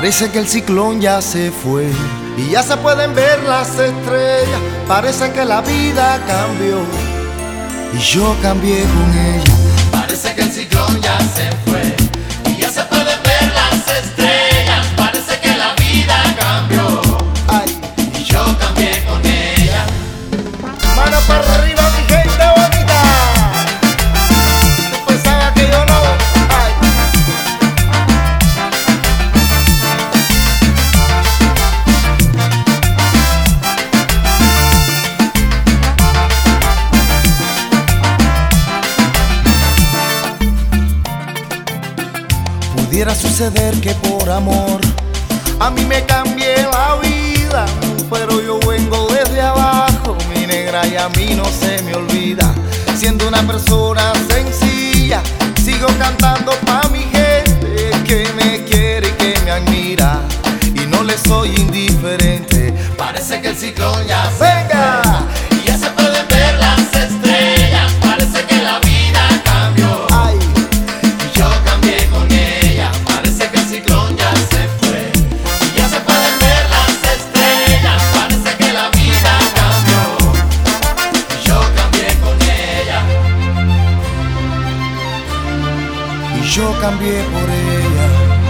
Parece que el ciclón ya se fue y ya se pueden ver las estrellas. Parece que la vida cambió y yo cambié con ella. Parece que el ciclón ya se fue y ya se pueden ver las estrellas. Parece que la vida cambió, Ay, y yo cambié con ella. mano para arriba, mi gente bonita. Pensaba que yo no. Ay. Pudiera suceder que por amor a mí me cambie la vida, pero yo vengo desde abajo, mi negra, y a mí no se me olvida. Siendo una persona sencilla, sigo cantando pa' mi gente que me quiere y que me admira, y no le soy indiferente. Parece que el ciclón ya se ¡Venga! fue y ya se pueden ver las estrellas. Parece que la vida cambió, ¡Ay! y yo cambié con ella. Parece que el ciclón ya se fue y ya se pueden ver las estrellas. Parece que la vida cambió, y yo cambié con ella. Y yo cambié por ella.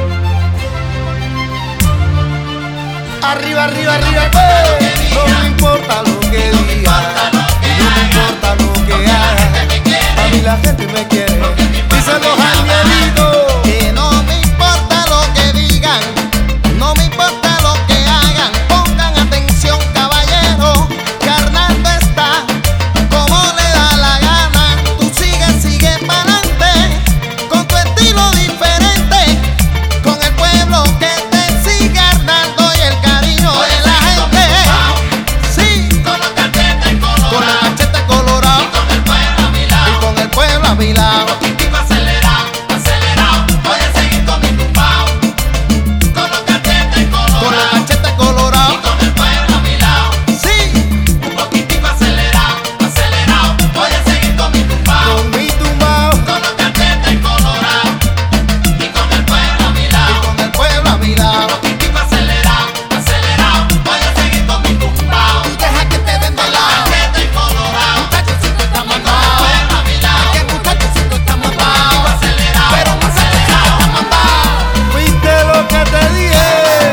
Arriba, arriba, arriba, pues. No me importa lo que diga, no me importa lo que haga. A mí la gente me quiere, dicen los angelitos. Que no me importa lo que digan, no me importa lo que hagan. Pongan atención, caballero, que Arnaldo está como le da la gana. Tú sigue pa'lante, con tu estilo diferente, con el pueblo que te sigue, Arnaldo, y el cariño de la gente. Sí, Con los cachetes con el colorados machete colorado y con el pueblo a mi y lado. con el pueblo a mi lado. Poquitico acelerado, acelerado, voy a seguir con mi tumbao. Con los cachetes Con el colorados machete colorado. y con el pueblo a mi lado. Sí. Un poquitico acelerado, acelerado, voy a seguir con mi tumbao. Con mi tumbao, Con los cachetes colorados y con el pueblo a mi lado. Con el pueblo a mi lado. Poquitico acelerado, acelerado, voy a seguir con mi tumbao. Tú deja que te den de lado. Cachetes colorados Muchachos, si tú estás y con el mamado. pueblo a mi lado. Que muchachos, si tú estás Poquitico mamado. acelerado, Pero muchachos, si tú acelerado. estás mamado. ¿viste lo que te dije?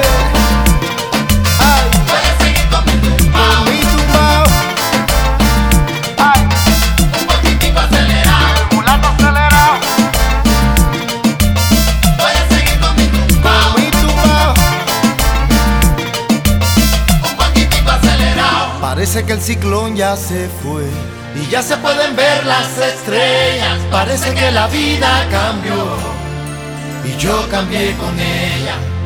Ay, Voy a seguir con mi tumbao. con mi tumbao. Ay, Un poquitico acelerado, mulato acelerado. voy a seguir con mi tumbao. Con mi tumbao. Un poquitico acelerado. Parece que el ciclón ya se fue y ya se pueden ver las estrellas. Parece que la vida cambió y yo cambié con ella.